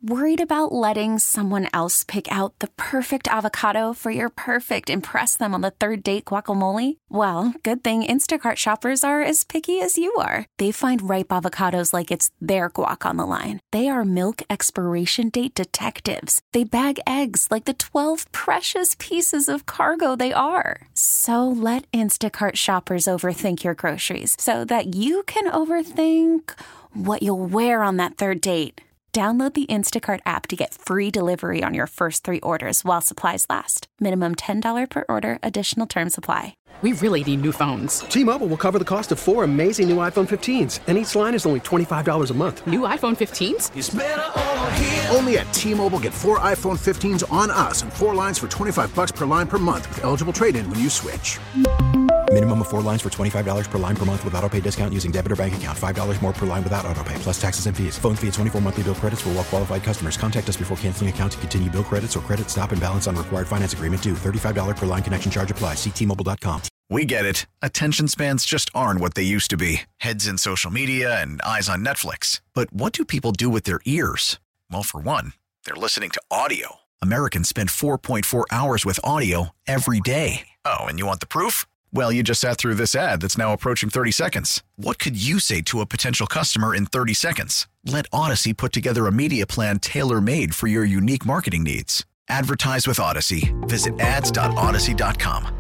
Worried about letting someone else pick out the perfect avocado for your perfect impress them on the third date guacamole? Well, good thing Instacart shoppers are as picky as you are. They find ripe avocados like it's their guac on the line. They are milk expiration date detectives. They bag eggs like the 12 precious pieces of cargo they are. So let Instacart shoppers overthink your groceries so that you can overthink what you'll wear on that third date. Download the Instacart app to get free delivery on your first 3 orders while supplies last. Minimum $10 per order. Additional terms apply. We really need new phones. T-Mobile will cover the cost of 4 amazing new iPhone 15s, and each line is only $25 a month. New iPhone 15s? It's better over here. Only at T-Mobile, get 4 iPhone 15s on us and 4 lines for $25 per line per month with eligible trade-in when you switch. Minimum of 4 lines for $25 per line per month with autopay discount using debit or bank account. $5 more per line without autopay, plus taxes and fees. Phone fee at 24 monthly bill credits for well-qualified customers. Contact us before canceling account to continue bill credits or credit stop and balance on required finance agreement due. $35 per line connection charge applies. See T-Mobile.com. We get it. Attention spans just aren't what they used to be. Heads in social media and eyes on Netflix. But what do people do with their ears? Well, for one, they're listening to audio. Americans spend 4.4 hours with audio every day. Oh, and you want the proof? Well, you just sat through this ad that's now approaching 30 seconds. What could you say to a potential customer in 30 seconds? Let Odyssey put together a media plan tailor-made for your unique marketing needs. Advertise with Odyssey. Visit ads.odyssey.com.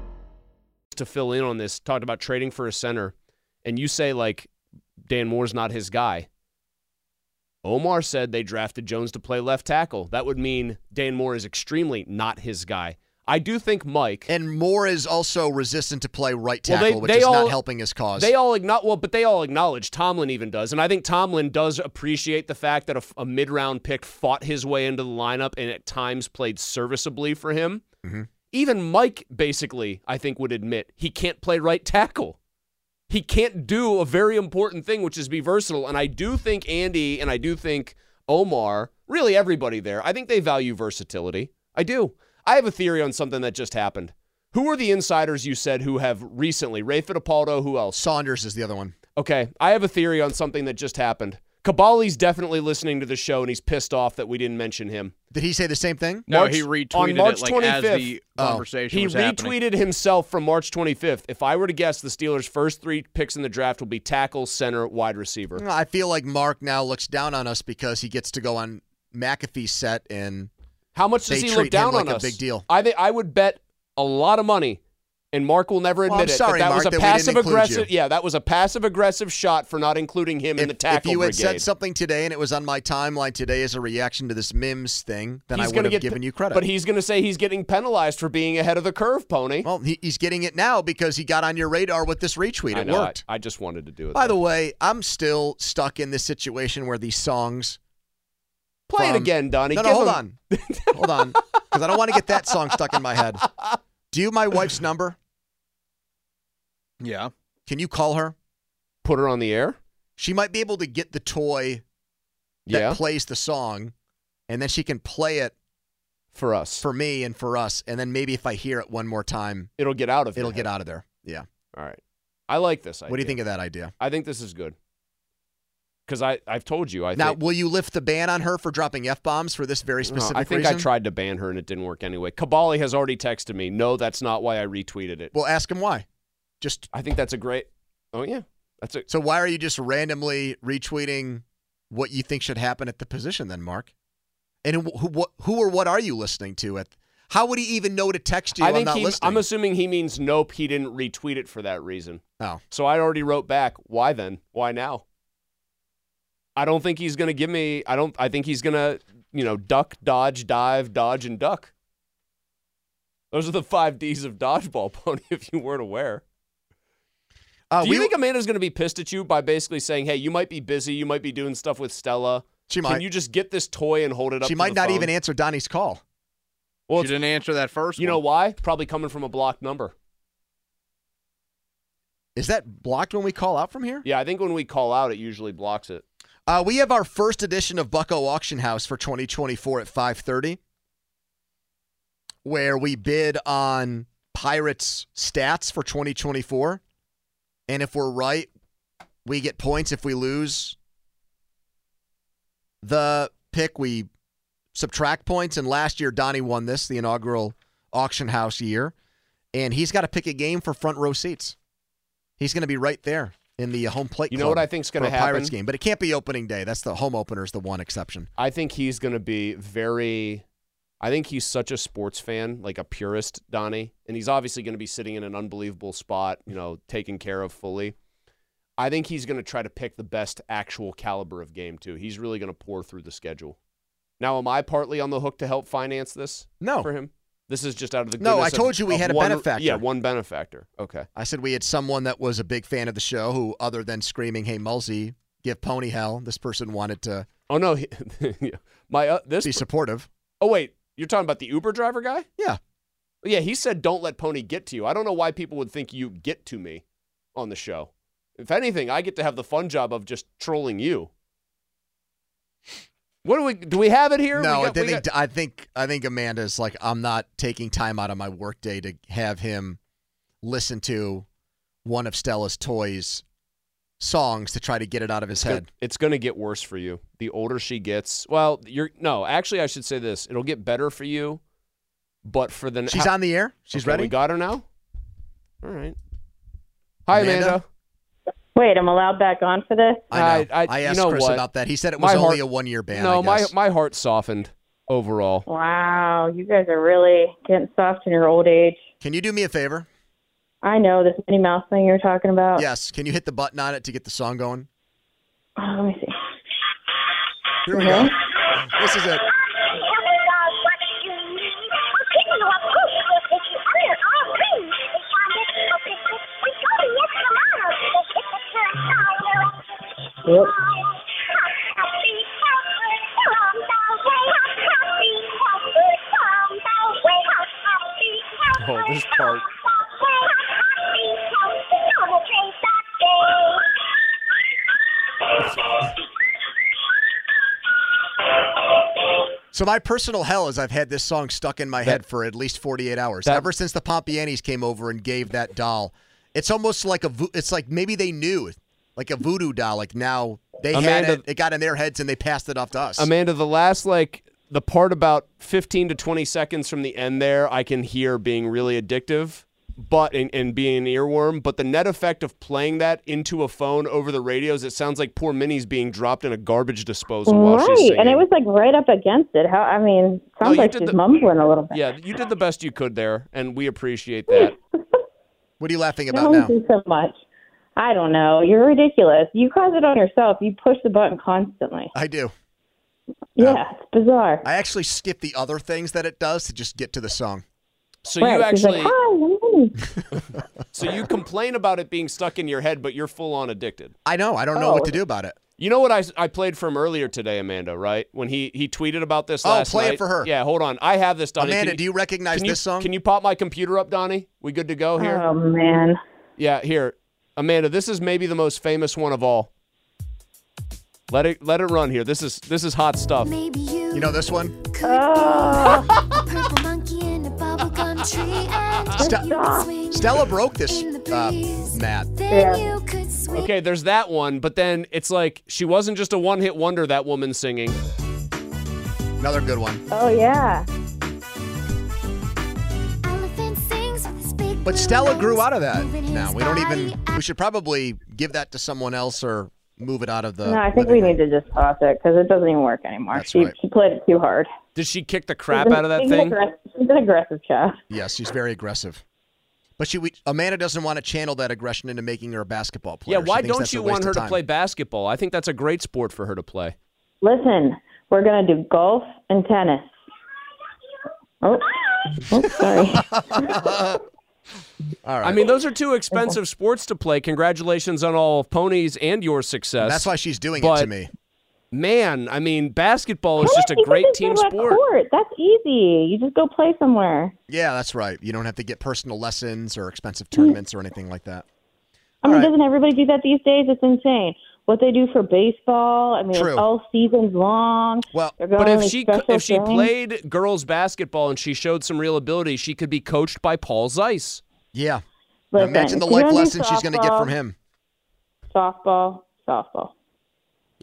To fill in on this, talked about trading for a center, and you say, like, Dan Moore's not his guy. Omar said they drafted Jones to play left tackle. That would mean Dan Moore is extremely not his guy. I do think Mike... And Moore is also resistant to play right tackle, which is not helping his cause. They all acknowledge, Tomlin even does, and I think Tomlin does appreciate the fact that a mid-round pick fought his way into the lineup and at times played serviceably for him. Mm-hmm. Even Mike, basically, I think, would admit he can't play right tackle. He can't do a very important thing, which is be versatile. And I do think Andy and I do think Omar, really everybody there, I think they value versatility. I do. I have a theory on something that just happened. Who are the insiders you said who have recently? Ray Fittipaldo, who else? Saunders is the other one. Okay, I have a theory on something that just happened. Kabali's definitely listening to the show, and he's pissed off that we didn't mention him. Did he say the same thing? No, he retweeted on March it like 25th, as the conversation was happening. He retweeted himself from March 25th. If I were to guess, the Steelers' first 3 picks in the draft will be tackle, center, wide receiver. I feel like Mark now looks down on us because he gets to go on McAfee's set, and how much does he look down on us? A big deal. I think I would bet a lot of money. And Mark will never admit it. Sorry, that Mark, was a passive-aggressive. Yeah, that was a passive-aggressive shot for not including him in the tackle brigade. If you had said something today and it was on my timeline today as a reaction to this Mims thing, then I would have given you credit. But he's going to say he's getting penalized for being ahead of the curve, Pony. Well, he's getting it now because he got on your radar with this retweet. It worked. I just wanted to do it. By the way, I'm still stuck in this situation where these songs. Play it again, Donnie. No, hold on. Hold on. Because I don't want to get that song stuck in my head. Do you have my wife's number? Yeah. Can you call her? Put her on the air? She might be able to get the toy that plays the song, and then she can play it for us. For me and for us. And then maybe if I hear it one more time, it'll get out of It'll get out of there. Yeah. All right. I like this idea. What do you think of that idea? I think this is good. Because I've told you. Now, will you lift the ban on her for dropping F-bombs for this very specific reason? I think I tried to ban her and it didn't work anyway. Kabali has already texted me. No, that's not why I retweeted it. Well, ask him why. I think that's a great. Oh yeah, that's it. So why are you just randomly retweeting what you think should happen at the position then, Mark? And who or what are you listening to? How would he even know to text you? I'm assuming he means nope. He didn't retweet it for that reason. Oh, so I already wrote back. Why then? Why now? I don't think he's going to give me. I think he's going to duck, dodge, dive, dodge, and duck. Those are the 5 Ds of dodgeball, Pony. If you weren't aware. Do you think Amanda's going to be pissed at you by basically saying, hey, you might be busy, you might be doing stuff with Stella. She might. Can you just get this toy and hold it up She might not even answer Donnie's call. Well, she didn't answer that first one. You know why? Probably coming from a blocked number. Is that blocked when we call out from here? Yeah, I think when we call out, it usually blocks it. We have our first edition of Bucko Auction House for 2024 at 5:30, where we bid on Pirates stats for 2024. And if we're right, we get points. If we lose, the pick, we subtract points. And last year, Donnie won this, the inaugural auction house year. And he's got to pick a game for front row seats. He's going to be right there in the home plate. You know what I think's going to happen? Pirates game, but it can't be opening day. That's the home opener is the one exception. I think he's going to be I think he's such a sports fan, like a purist, Donnie, and he's obviously going to be sitting in an unbelievable spot, taken care of fully. I think he's going to try to pick the best actual caliber of game, too. He's really going to pour through the schedule. Now, am I partly on the hook to help finance this for him? This is just out of the goodness No, I told you we had a benefactor. Yeah, one benefactor. Okay. I said we had someone that was a big fan of the show who, other than screaming, "Hey, Mulsey, give Pony hell," this person wanted to be supportive. Oh, wait. You're talking about the Uber driver guy? Yeah. Yeah, he said, don't let Pony get to you. I don't know why people would think you get to me on the show. If anything, I get to have the fun job of just trolling you. Do we have it here? No, I think Amanda's like, I'm not taking time out of my workday to have him listen to one of Stella's Toys songs to try to get it out of his head. It's going to get worse for you. The older she gets, actually I should say this. It'll get better for you, but for the She's on the air? She's ready? We got her now? All right. Hi, Amanda. Wait, I'm allowed back on for this? I know. I asked Chris about that. He said it was only a one-year ban. No, my heart softened overall. Wow, you guys are really getting soft in your old age. Can you do me a favor? I know this Minnie Mouse thing you're talking about. Yes. Can you hit the button on it to get the song going? Let me see. Here we go. This is it. Yep. Oh, this part. So my personal hell is I've had this song stuck in my head for at least 48 hours. Ever since the Pompianis came over and gave that doll. It's almost like it's like maybe they knew, like a voodoo doll. Like now they had it, it got in their heads and they passed it off to us. Amanda, the part about 15 to 20 seconds from the end there, I can hear being really addictive, but and being an earworm. But the net effect of playing that into a phone over the radios, it sounds like poor Minnie's being dropped in a garbage disposal while she's singing. And it was like right up against it. Sounds like she's mumbling a little bit. Yeah, you did the best you could there, and we appreciate that. What are you laughing about now? Don't so much. I don't know. You're ridiculous. You cause it on yourself. You push the button constantly. I do. Yeah, it's bizarre. I actually skip the other things that it does to just get to the song. So you actually, like, hi, so you complain about it being stuck in your head, but you're full on addicted. I know. I don't know what to do about it. You know what I played from earlier today, Amanda, right? When he tweeted about this last night. Oh, play it for her. Yeah, hold on. I have this, Donnie. Amanda, do you recognize this song? Can you pop my computer up, Donnie? We good to go here? Oh, man. Yeah, here. Amanda, this is maybe the most famous one of all. Let it run here. This is hot stuff. You know this one? Stella broke this, Matt. Yeah. Okay, there's that one, but then it's like she wasn't just a one-hit wonder, that woman singing. Another good one. Oh, yeah. But Stella grew out of that now. We should probably give that to someone else or move it out of the... No, I think we need to just toss it because it doesn't even work anymore. That's right. She played it too hard. Did she kick the crap out of that thing? She's an aggressive child. Yes, she's very aggressive. But Amanda doesn't want to channel that aggression into making her a basketball player. Yeah, why don't you want her to play basketball? I think that's a great sport for her to play. Listen, we're going to do golf and tennis. Oh sorry. All right. I mean, those are two expensive sports to play. Congratulations on all of Pony's and your success. That's why she's doing it to me. Man, I mean, basketball is just a great team sport. That's easy. You just go play somewhere. Yeah, that's right. You don't have to get personal lessons or expensive tournaments or anything like that. Doesn't everybody do that these days? It's insane. What they do for baseball, it's all seasons long. Well, but if she played girls basketball and she showed some real ability, she could be coached by Paul Zeiss. Yeah. Listen, imagine the life lesson she's going to get from him. Softball. All right.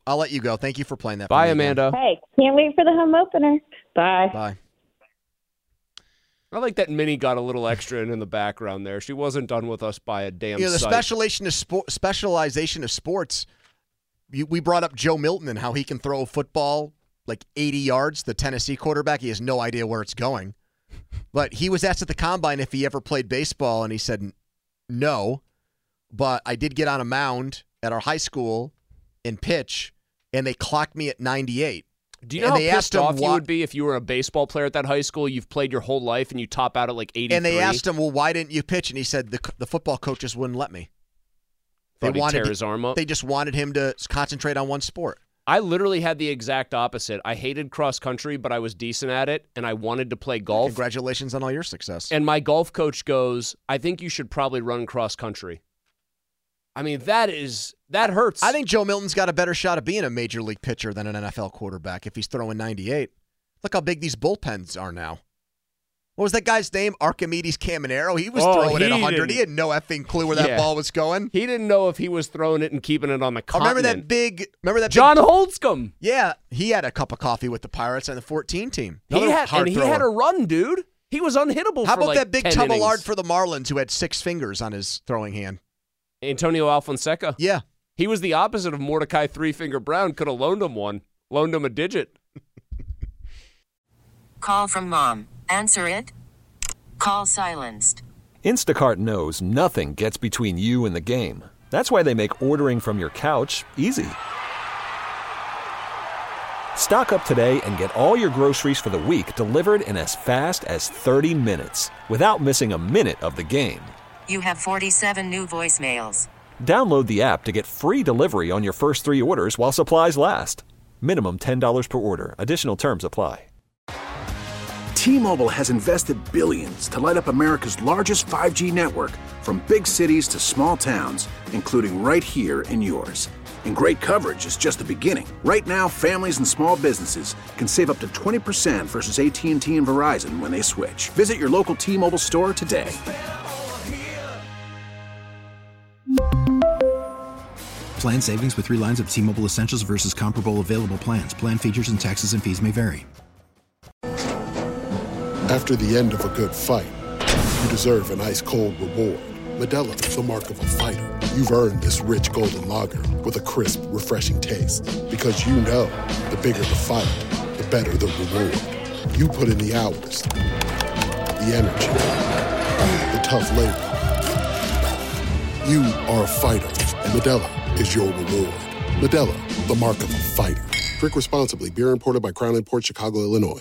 I'll let you go. Thank you for playing that. Bye, Amanda. Hey, can't wait for the home opener. Bye. Bye. I like that Minnie got a little extra in the background there. She wasn't done with us by a damn the sight. specialization of sports, we brought up Joe Milton and how he can throw a football like 80 yards, the Tennessee quarterback. He has no idea where it's going. But he was asked at the Combine if he ever played baseball, and he said no. But I did get on a mound at our high school and pitch, and they clocked me at 98. Do you know how pissed off you would be if you were a baseball player at that high school, you've played your whole life, and you top out at like 83? And they asked him, well, why didn't you pitch? And he said the football coaches wouldn't let me. They wanted tear his arm up? They just wanted him to concentrate on one sport. I literally had the exact opposite. I hated cross country, but I was decent at it, and I wanted to play golf. Congratulations on all your success. And my golf coach goes, I think you should probably run cross country. I mean, that hurts. I think Joe Milton's got a better shot of being a major league pitcher than an NFL quarterback if he's throwing 98. Look how big these bullpens are now. What was that guy's name? Archimedes Caminero. He was throwing at 100. He had no effing clue where that ball was going. He didn't know if he was throwing it and keeping it on the continent. Remember that John Holtzcomb. Yeah, he had a cup of coffee with the Pirates and the 14 team. He had a run, dude. He was unhittable. How for about like that big 10 Tubalard innings. for the Marlins who had 6 fingers on his throwing hand? Antonio Alfonseca. Yeah. He was the opposite of Mordecai Three-Finger Brown. Could have loaned him one. Loaned him a digit. Call from mom. Answer it. Call silenced. Instacart knows nothing gets between you and the game. That's why they make ordering from your couch easy. Stock up today and get all your groceries for the week delivered in as fast as 30 minutes without missing a minute of the game. You have 47 new voicemails. Download the app to get free delivery on your first 3 orders while supplies last. Minimum $10 per order. Additional terms apply. T-Mobile has invested billions to light up America's largest 5G network, from big cities to small towns, including right here in yours. And great coverage is just the beginning. Right now, families and small businesses can save up to 20% versus AT&T and Verizon when they switch. Visit your local T-Mobile store today. Plan savings with 3 lines of T-Mobile Essentials versus comparable available plans. Plan features and taxes and fees may vary. After the end of a good fight, you deserve an ice-cold reward. Modelo is the mark of a fighter. You've earned this rich golden lager with a crisp, refreshing taste. Because you know, the bigger the fight, the better the reward. You put in the hours, the energy, the tough labor. You are a fighter, and Modelo is your reward. Modelo, the mark of a fighter. Drink responsibly. Beer imported by Crown Imports, Chicago, Illinois.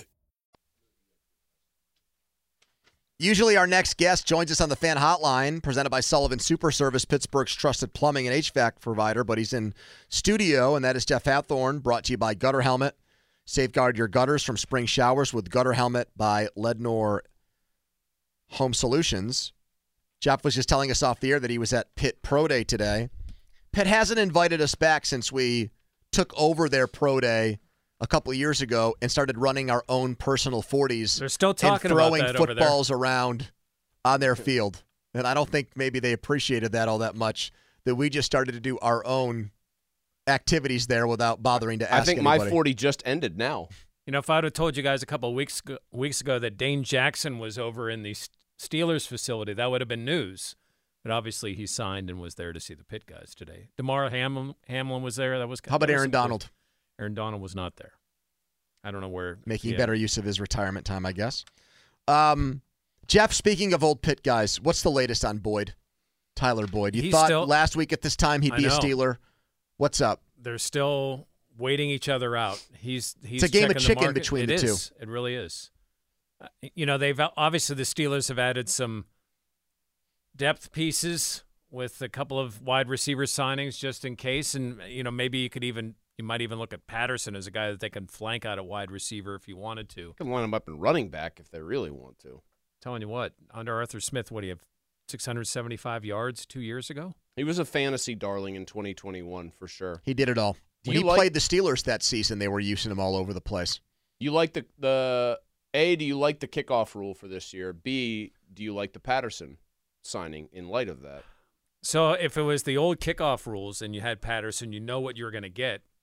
Usually our next guest joins us on the Fan Hotline, presented by Sullivan Super Service, Pittsburgh's trusted plumbing and HVAC provider, but he's in studio, and that is Jeff Hathorn, brought to you by Gutter Helmet. Safeguard your gutters from spring showers with Gutter Helmet by Lednor Home Solutions. Jeff was just telling us off the air that he was at Pitt Pro Day today. Pitt hasn't invited us back since we took over their Pro Day a couple of years ago and started running our own personal 40s. They're still talking and throwing about that footballs around on their field. And I don't think maybe they appreciated that all that much, that we just started to do our own activities there without bothering to ask I think anybody. my 40 just ended now. You know, if I would have told you guys a couple of weeks ago that Dane Jackson was over in the Steelers facility, that would have been news. But obviously he signed and was there to see the Pitt guys today. DeMar Hamlin was there. That was How about Aaron Donald? Aaron Donald was not there. I don't know where. Making better use of his retirement time, I guess. Jeff, speaking of old Pitt guys, what's the latest on Boyd? Tyler Boyd. You thought last week at this time he'd be a Steeler. What's up? They're still waiting each other out. He's it's a game of chicken between the two. It really is. You know, they've obviously the Steelers have added some depth pieces with a couple of wide receiver signings just in case, and you know maybe you might even look at Patterson as a guy that they can flank out at wide receiver if you wanted to. Can line him up in running back if they really want to. Telling you what, under Arthur Smith, what do you have? 675 yards 2 years ago? He was a fantasy darling in 2021 for sure. He did it all. When he played the Steelers that season, they were using him all over the place. You like the A, do you like the kickoff rule for this year? B, do you like the Patterson signing in light of that? So if it was the old kickoff rules and you had Patterson, you know what you're going to get.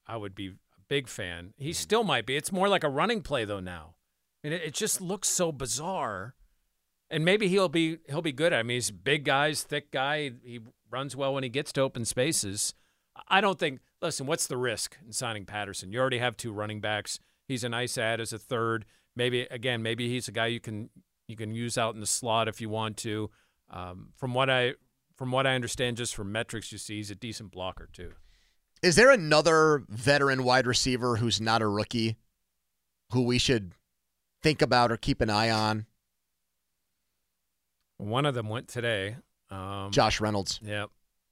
I would be a big fan. He still might be. It's more like a running play though now, and it just looks so bizarre. And maybe he'll be good. I mean, he's a big guy, he's a thick guy. He runs well when he gets to open spaces. I don't think. Listen, what's the risk in signing Patterson? You already have 2 running backs. He's a nice add as a third. Maybe he's a guy you can use out in the slot if you want to. From what I understand, just from metrics you see, he's a decent blocker too. Is there another veteran wide receiver who's not a rookie who we should think about or keep an eye on? One of them went today. Josh Reynolds. Yep.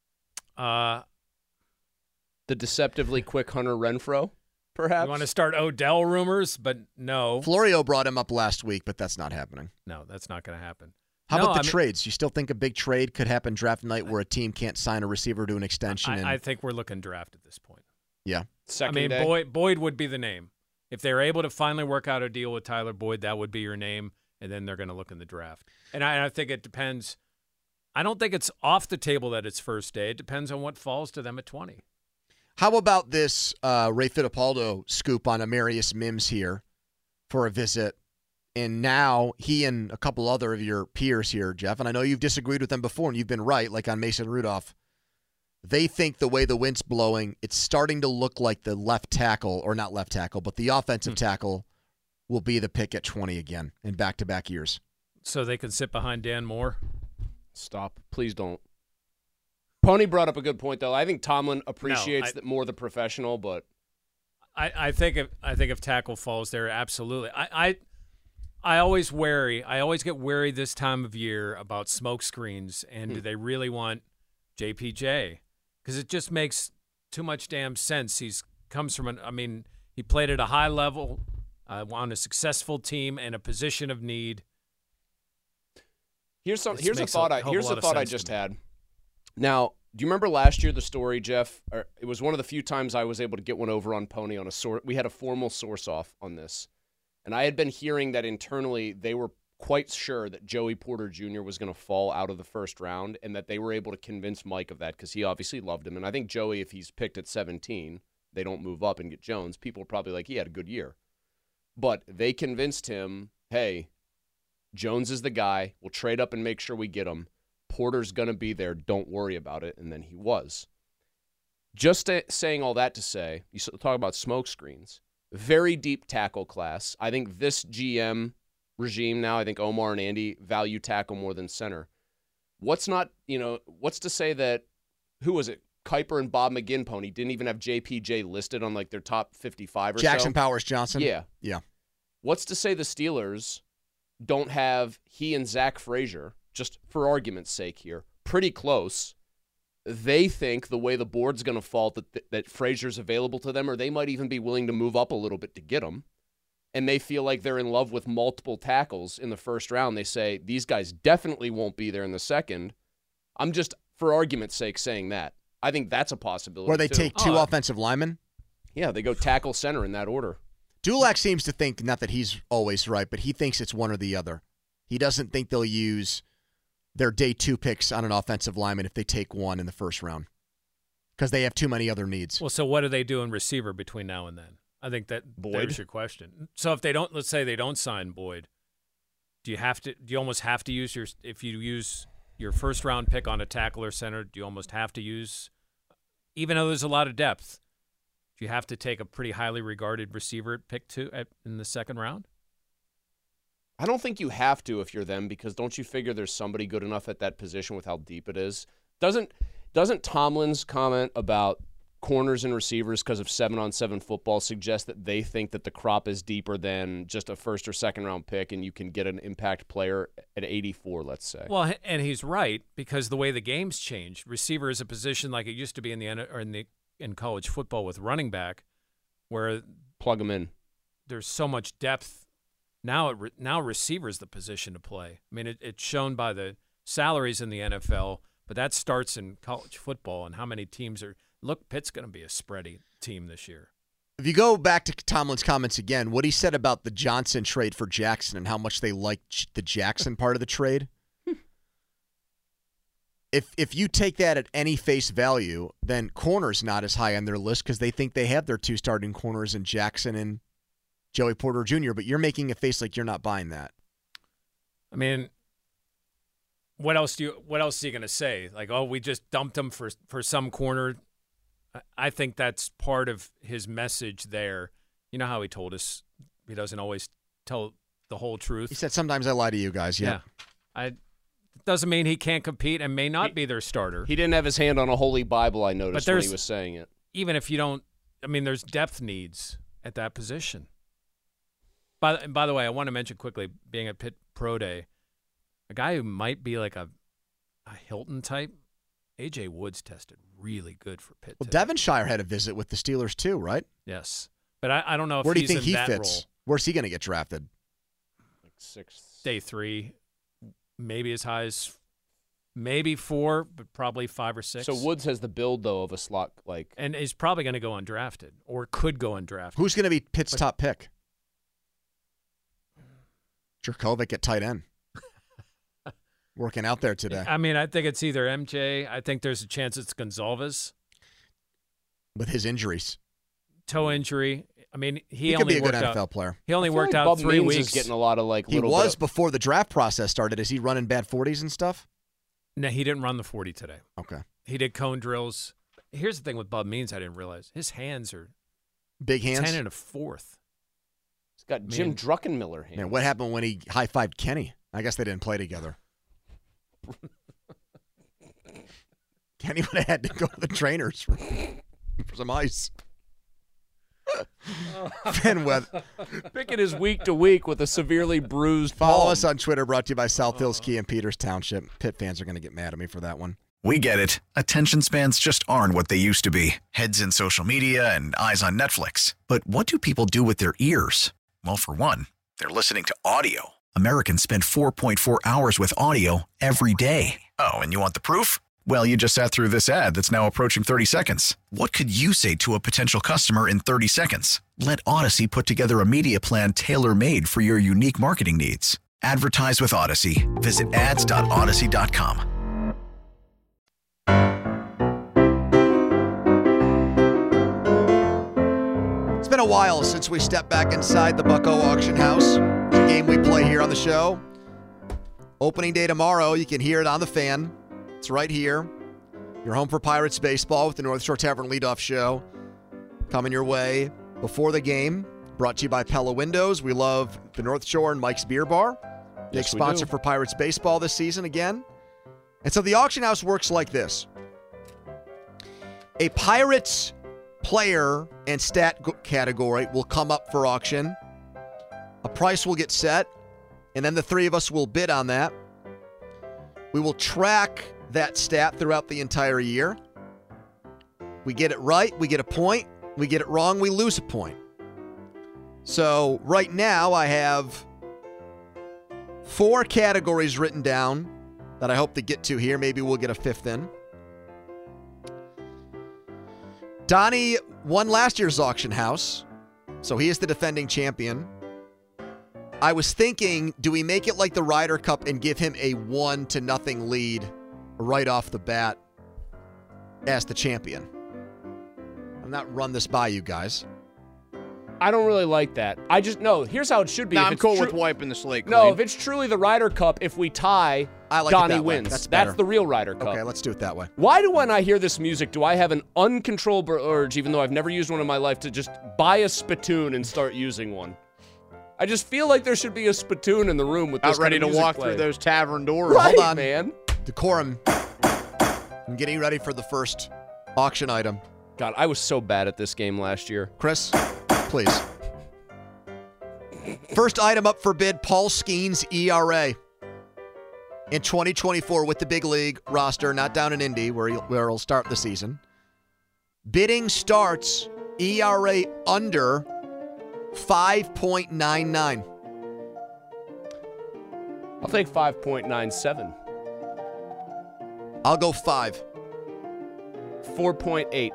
The deceptively quick Hunter Renfrow, perhaps? You want to start Odell rumors, but no. Florio brought him up last week, but that's not happening. No, that's not going to happen. How about the trades? You still think a big trade could happen draft night where a team can't sign a receiver to an extension? I think we're looking draft at this point. Yeah. Second day. Boyd would be the name. If they're able to finally work out a deal with Tyler Boyd, that would be your name, and then they're going to look in the draft. And I think it depends. I don't think it's off the table that it's first day. It depends on what falls to them at 20. How about this Ray Fittipaldo scoop on Amarius Mims here for a visit? And now he and a couple other of your peers here, Jeff, and I know you've disagreed with them before and you've been right, like on Mason Rudolph. They think the way the wind's blowing, it's starting to look like the left tackle, or not left tackle, but the offensive tackle will be the pick at 20 again in back-to-back years. So they can sit behind Dan Moore? Stop. Please don't. Pony brought up a good point, though. I think Tomlin appreciates more the professional, but I think if tackle falls there, absolutely. I always worry. I always get wary this time of year about smoke screens, and do they really want JPJ? Because it just makes too much damn sense. He played at a high level on a successful team in a position of need. Here's a thought I just had. Now, do you remember last year the story, Jeff? It was one of the few times I was able to get one over on Pony on a source. We had a formal source off on this. And I had been hearing that internally they were quite sure that Joey Porter Jr. was going to fall out of the first round, and that they were able to convince Mike of that because he obviously loved him. And I think Joey, if he's picked at 17, they don't move up and get Jones, people are probably like, he had a good year. But they convinced him, hey, Jones is the guy. We'll trade up and make sure we get him. Porter's going to be there. Don't worry about it. And then he was. Just saying all that to say, you talk about smoke screens. Very deep tackle class. I think this GM regime now, I think Omar and Andy value tackle more than center. What's to say that, who was it? Kuiper and Bob McGinn, Pony, didn't even have JPJ listed on like their top 55 or Jackson so. Powers Johnson? Yeah. Yeah. What's to say the Steelers don't have he and Zach Frazier, just for argument's sake here, pretty close. They think the way the board's going to fall that Frazier's available to them, or they might even be willing to move up a little bit to get him. And they feel like they're in love with multiple tackles in the first round. They say, these guys definitely won't be there in the second. I'm just, for argument's sake, saying that. I think that's a possibility. Where they take 2 offensive linemen? Yeah, they go tackle center in that order. Dulac seems to think, not that he's always right, but he thinks it's one or the other. He doesn't think they'll use their day 2 picks on an offensive lineman if they take one in the first round because they have too many other needs. Well, so what do they do in receiver between now and then? I think there's your question. So if they don't, let's say they don't sign Boyd, do you almost have to use if you use your first round pick on a tackle or center, do you almost have to use, even though there's a lot of depth, do you have to take a pretty highly regarded receiver at pick 2 in the second round? I don't think you have to if you're them, because don't you figure there's somebody good enough at that position with how deep it is? Doesn't Tomlin's comment about corners and receivers because of 7-on-7 football suggest that they think that the crop is deeper than just a first or second round pick and you can get an impact player at 84, let's say? Well, and he's right, because the way the game's changed, receiver is a position like it used to be in college football with running back, where plug them in. There's so much depth. Now receiver's the position to play. I mean, it's shown by the salaries in the NFL, but that starts in college football and how many teams are. Look, Pitt's going to be a spready team this year. If you go back to Tomlin's comments again, what he said about the Johnson trade for Jackson and how much they liked the Jackson part of the trade. if you take that at any face value, then corner's not as high on their list because they think they have their 2 starting corners in Jackson and Joey Porter Jr., but you're making a face like you're not buying that. I mean, what else are you going to say? Like, oh, we just dumped him for some corner. I think that's part of his message there. You know how he told us he doesn't always tell the whole truth. He said, sometimes I lie to you guys. Yeah. It doesn't mean he can't compete and may not be their starter. He didn't have his hand on a holy Bible, I noticed, when he was saying it. Even if you don't, I mean, there's depth needs at that position. By the way, I want to mention quickly, being at Pitt Pro Day, a guy who might be like a Hilton type, A.J. Woods tested really good for Pitt. Well, Devonshire had a visit with the Steelers too, right? Yes. But I don't know if Where do you think in he that fits? role. Where's he going to get drafted? Like 6th. Day 3, maybe as high as maybe 4, but probably 5 or 6. So Woods has the build, though, of a slot. And is probably going to go undrafted or could go undrafted. Who's going to be Pitt's top pick? Jurkovec at tight end. Working out there today. I mean, I think it's either MJ. I think there's a chance it's Gonzalez. With his injuries. Toe injury. I mean, he could only be a good worked NFL out, player. He only worked like out Bub 3 Means weeks. Is getting a lot of He was before the draft process started. Is he running bad 40s and stuff? No, he didn't run the 40 today. Okay. He did cone drills. Here's the thing with Bub Means I didn't realize. His hands are big hands. 10 1/4. He's got Jim Druckenmiller hands. Man, what happened when he high-fived Kenny? I guess they didn't play together. Kenny would have had to go to the trainers for some ice. Fenweth. Picking his week to week with a severely bruised Follow palm. us on Twitter, brought to you by South Hills Key in Peters Township. Pitt fans are going to get mad at me for that one. We get it. Attention spans just aren't what they used to be. Heads in social media and eyes on Netflix. But what do people do with their ears? Well, for one, they're listening to audio. Americans spend 4.4 hours with audio every day. Oh, and you want the proof? Well, you just sat through this ad that's now approaching 30 seconds. What could you say to a potential customer in 30 seconds? Let Odyssey put together a media plan tailor-made for your unique marketing needs. Advertise with Odyssey. Visit ads.odyssey.com. It's been a while since we stepped back inside the Bucko Auction House. It's a game we play here on the show. Opening day tomorrow. You can hear it on the Fan. It's right here. Your home for Pirates baseball with the North Shore Tavern Leadoff Show. Coming your way before the game. Brought to you by Pella Windows. We love the North Shore and Mike's Beer Bar. Big sponsor for Pirates baseball this season again. And so the auction house works like this. A Pirates player and stat category will come up for auction. A price will get set, and then the three of us will bid on that. We will track that stat throughout the entire year. We get it right, we get a point. We get it wrong, we lose a point. So right now I have 4 categories written down that I hope to get to here. Maybe we'll get a 5th in. Donnie won last year's auction house, so he is the defending champion. I was thinking, do we make it like the Ryder Cup and give him a 1-0 lead right off the bat as the champion? I've not run this by you guys. I don't really like that. Here's how it should be. No, I'm cool with wiping the slate clean. No, if it's truly the Ryder Cup, if we tie, Donnie wins. That's the real Ryder Cup. Okay, let's do it that way. Why do when I hear this music, do I have an uncontrollable urge, even though I've never used one in my life, to just buy a spittoon and start using one? I just feel like there should be a spittoon in the room with this ready kind of to walk playing. through those tavern doors. Right, Hold on, man. Decorum. I'm getting ready for the first auction item. God, I was so bad at this game last year. Chris, please. First item up for bid, Paul Skeens' ERA. In 2024 with the big league roster, not down in Indy where he'll start the season. Bidding starts ERA under 5.99. I'll take 5.97. I'll go 5. 4.8.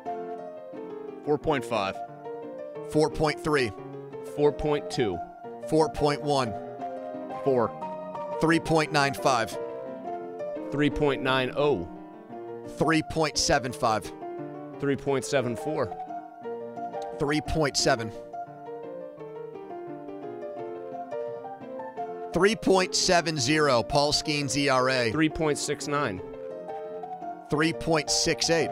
4.5. 4.3. 4.2. 4.1. 4. 3.95. 3.90. 3.75. 3.74. 3.7. 3.70. Paul Skeens ERA. 3.69. 3.68.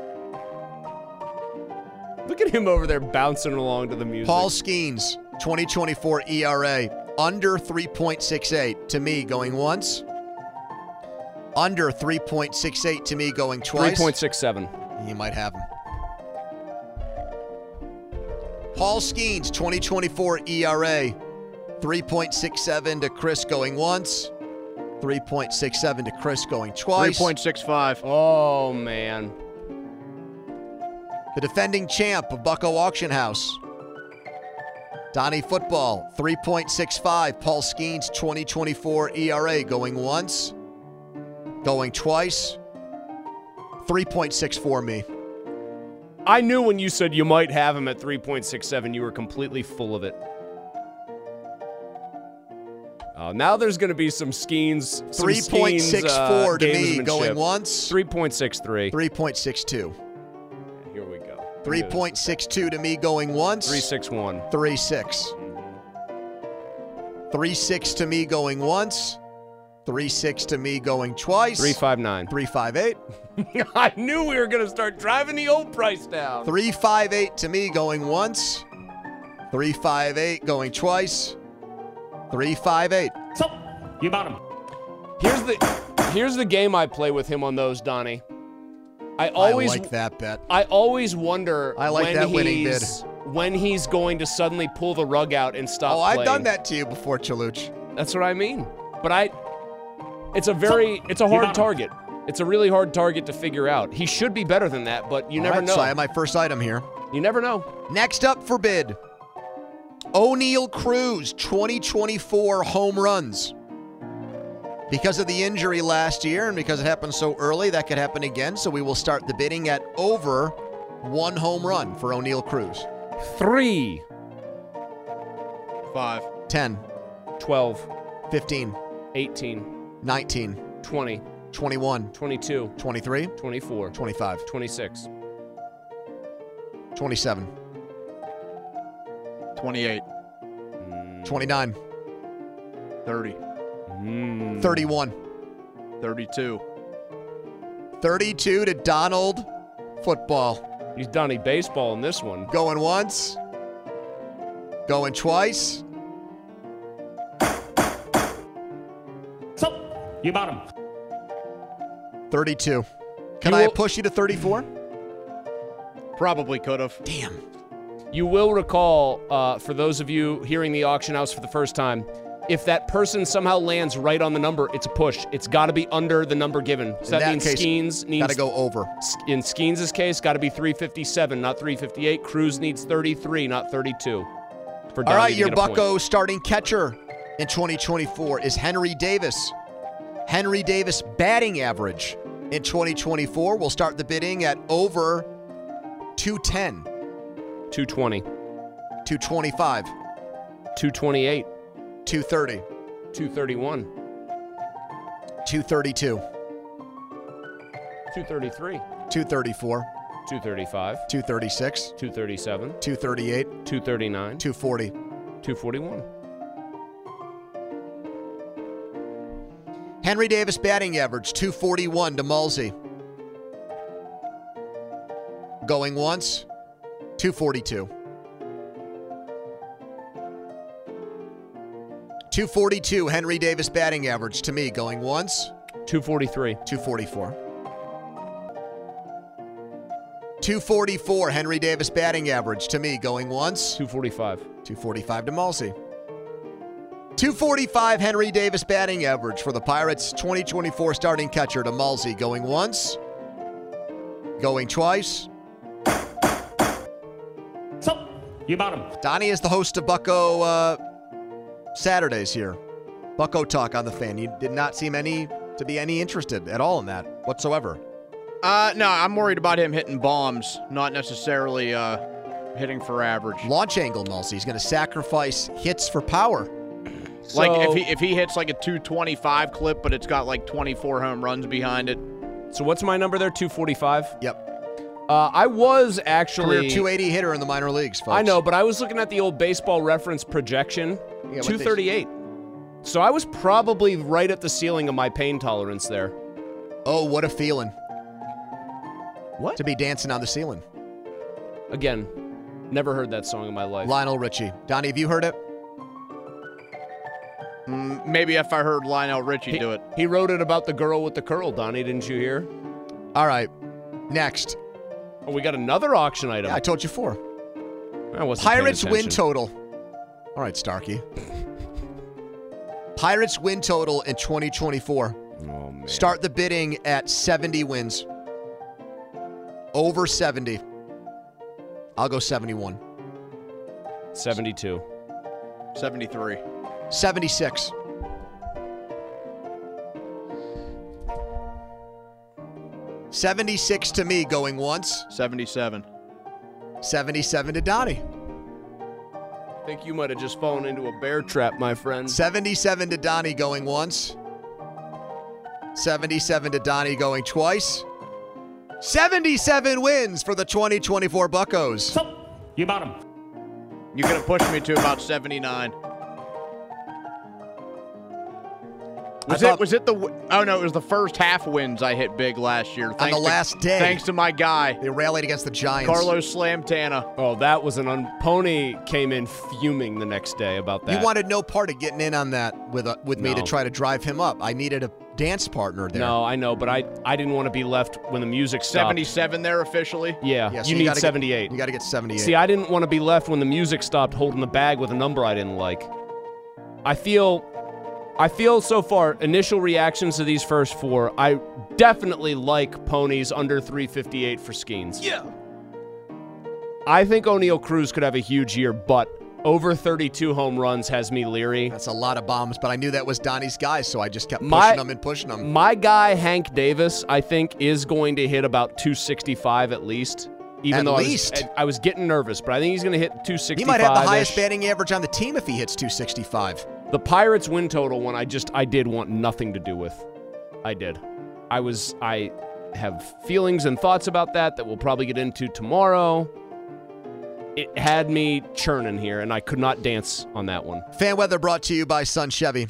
Look at him over there bouncing along to the music. Paul Skeens, 2024 ERA, under 3.68 to me going once. Under 3.68 to me going twice. 3.67. You might have him. Paul Skeens, 2024 ERA, 3.67 to Chris going once. 3.67 to Chris going twice. 3.65. Oh, man. The defending champ of Bucko Auction House. Donnie Football, 3.65. Paul Skeens, 2024 ERA, going once, going twice. 3.64 me. I knew when you said you might have him at 3.67, you were completely full of it. Now there's going to be some Skeens. 3.64 to me, going once. 3.63. 3.62. 3.62 to me going once. 3.61. 3.6. 3.6 to me going once. 3.6 to me going twice. 3.59. 3.58. I knew we were going to start driving the old price down. 3.58 to me going once. 3.58 going twice. 3.58. So, you bought him. Here's the game I play with him on those, Donnie. I like that bet. I always wonder winning bid. When he's going to suddenly pull the rug out and stop playing. I've done that to you before, Chaluch. That's what I mean. But it's a hard target. It's a really hard target to figure out. He should be better than that, but you never know. So I have my first item here. You never know. Next up for bid, O'Neal Cruz, 2024 home runs. Because of the injury last year and because it happened so early, that could happen again. So we will start the bidding at over 1 home run for O'Neal Cruz. 3. 5. 10. 12. 15. 18. 19. 20. 21. 22. 23. 24. 25. 26. 27. 28. 29. 30. 31. 32. 32 to Donald Football. He's Donnie Baseball in this one. Going once. Going twice. So, you bought him. 32. Can I push you to 34? Probably could have. Damn. You will recall, for those of you hearing the auction house for the first time, if that person somehow lands right on the number, it's a push. It's got to be under the number given. So that means Skeens needs... Got to go over. In Skeens' case, got to be 357, not 358. Cruz needs 33, not 32. All right, your Bucko starting catcher in 2024 is Henry Davis. Henry Davis batting average in 2024. We'll start the bidding at over 210. 220. 225. 228. 230. 231. 232. 233. 234. 235. 236. 237. 238. 239. 240. 241. Henry Davis batting average, 241 to Mulsey. Going once, 242. 242 Henry Davis batting average to me. Going once, 243. 244. 244 Henry Davis batting average to me. Going once, 245. 245 to Mulsey. 245 Henry Davis batting average for the Pirates 2024 starting catcher to Mulsey. Going once, going twice. So, you bought him. Donnie is the host of Bucko Saturdays here. Bucko Talk on the Fan. You did not seem to be any interested at all in that whatsoever. No, I'm worried about him hitting bombs, not necessarily hitting for average. Launch angle, Mulsey. He's going to sacrifice hits for power. Like if he hits like a 225 clip, but it's got like 24 home runs behind it. So what's my number there? 245? Yep. I was actually... Career 280 hitter in the minor leagues, folks. I know, but I was looking at the old Baseball Reference projection. Yeah, 238. So I was probably right at the ceiling of my pain tolerance there. Oh, what a feeling. What? To be dancing on the ceiling. Again, never heard that song in my life. Lionel Richie. Donnie, have you heard it? Maybe if I heard Lionel Richie do it. He wrote it about the girl with the curl, Donnie. Didn't you hear? All right. Next. Oh, we got another auction item. Yeah, I told you 4. Pirates win total. All right, Starkey. Pirates win total in 2024. Oh, man. Start the bidding at 70 wins. Over 70. I'll go 71. 72. 73. 76. $76 to me going once. 77. 77 to Donnie. I think you might have just fallen into a bear trap, my friend. 77 to Donnie going once. 77 to Donnie going twice. 77 wins for the 2024 Buccos. You bought him. You're going to push me to about 79. It was the first half wins I hit big last year. On the last day. Thanks to my guy. They rallied against the Giants. Carlos Slamtana. Oh, that was Pony came in fuming the next day about that. You wanted no part of getting in on that with me to try to drive him up. I needed a dance partner there. No, I know, but I didn't want to be left when the music stopped. 77 there officially? Yeah, so you need 78. You got to get 78. See, I didn't want to be left when the music stopped holding the bag with a number I didn't like. I feel so far, initial reactions to these first 4, I definitely like Ponies under 358 for Skeens. Yeah. I think O'Neal Cruz could have a huge year, but over 32 home runs has me leery. That's a lot of bombs, but I knew that was Donnie's guy, so I just kept pushing him. My guy, Hank Davis, I think is going to hit about 265 at least. Even though I was getting nervous, but I think he's going to hit 265. He might have the highest batting average on the team if he hits 265. The Pirates win total one I did want nothing to do with. I did. I have feelings and thoughts about that we'll probably get into tomorrow. It had me churning here, and I could not dance on that one. Fan weather brought to you by Sun Chevy.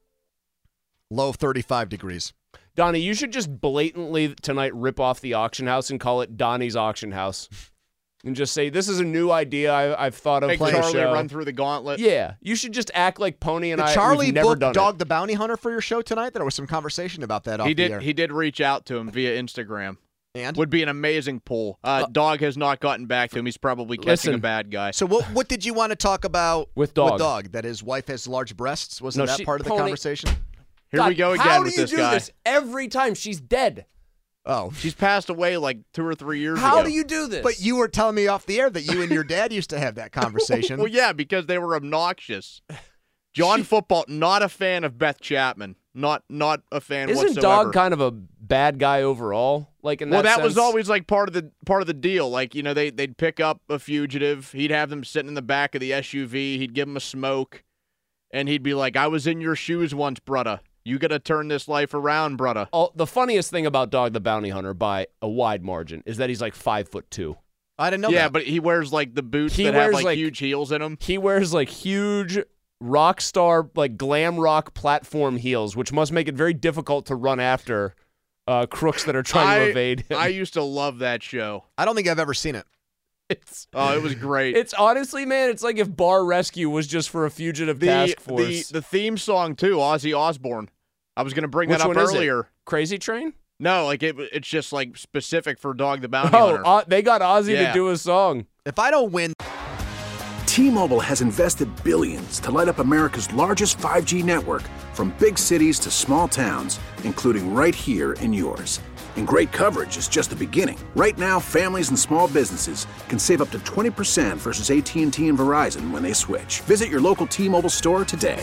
Low of 35 degrees. Donnie, you should just blatantly tonight rip off the auction house and call it Donnie's Auction House. And just say, this is a new idea I've thought of. Make Charlie run through the gauntlet. Yeah. You should just act like Pony and Charlie we've never booked done Dog the Bounty Hunter for your show tonight? There was some conversation about that off the air. He did reach out to him via Instagram. And? Would be an amazing pull. Dog has not gotten back to him. He's probably catching a bad guy. So what did you want to talk about with Dog? That his wife has large breasts? Wasn't that part of the conversation? Here we go again with this guy. How do you do this every time? She's dead. Oh. She's passed away like 2 or 3 years ago. How do you do this? But you were telling me off the air that you and your dad used to have that conversation. Well, yeah, because they were obnoxious. John Football, not a fan of Beth Chapman. Not a fan whatsoever. Isn't Dog kind of a bad guy overall? Like in that that sense? was always like part of the deal. Like, you know, they'd pick up a fugitive. He'd have them sitting in the back of the SUV. He'd give them a smoke. And he'd be like, I was in your shoes once, brudda. You got to turn this life around, brudda. The funniest thing about Dog the Bounty Hunter by a wide margin is that he's like 5'2". I didn't know that. Yeah, but he wears like the boots that have like huge heels in them. He wears like huge rock star, like glam rock platform heels, which must make it very difficult to run after crooks that are trying to evade him. I used to love that show. I don't think I've ever seen it. It was great. It's honestly, man, it's like if Bar Rescue was just for a fugitive task force. The theme song, too, Ozzy Osbourne. I was going to bring that up earlier. Crazy Train? No, like it's just like specific for Dog the Bounty Hunter. They got Ozzy to do a song. If I don't win. T-Mobile has invested billions to light up America's largest 5G network, from big cities to small towns, including right here in yours. And great coverage is just the beginning. Right now, families and small businesses can save up to 20% versus AT&T and Verizon when they switch. Visit your local T-Mobile store today.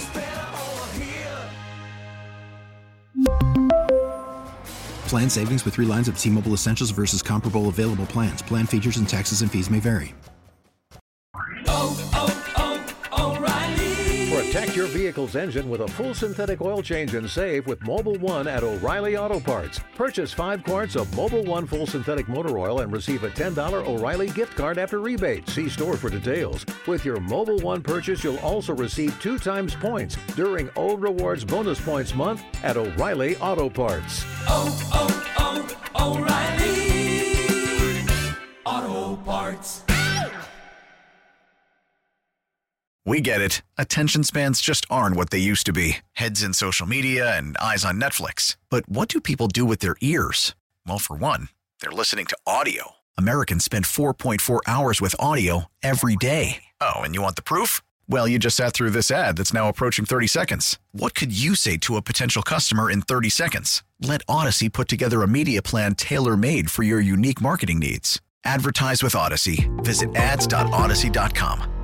Plan savings with 3 lines of T-Mobile Essentials versus comparable available plans. Plan features and taxes and fees may vary. O'Reilly. Protect your vehicle's engine with a full synthetic oil change and save with Mobil 1 at O'Reilly Auto Parts. Purchase 5 quarts of Mobil 1 full synthetic motor oil and receive a $10 O'Reilly gift card after rebate. See store for details. With your Mobil 1 purchase, you'll also receive 2 times points during O Rewards Bonus Points Month at O'Reilly Auto Parts. O'Reilly Auto Parts. We get it. Attention spans just aren't what they used to be. Heads in social media and eyes on Netflix. But what do people do with their ears? Well, for one, they're listening to audio. Americans spend 4.4 hours with audio every day. Oh, and you want the proof? Well, you just sat through this ad that's now approaching 30 seconds. What could you say to a potential customer in 30 seconds? Let Odyssey put together a media plan tailor-made for your unique marketing needs. Advertise with Odyssey. Visit ads.odyssey.com.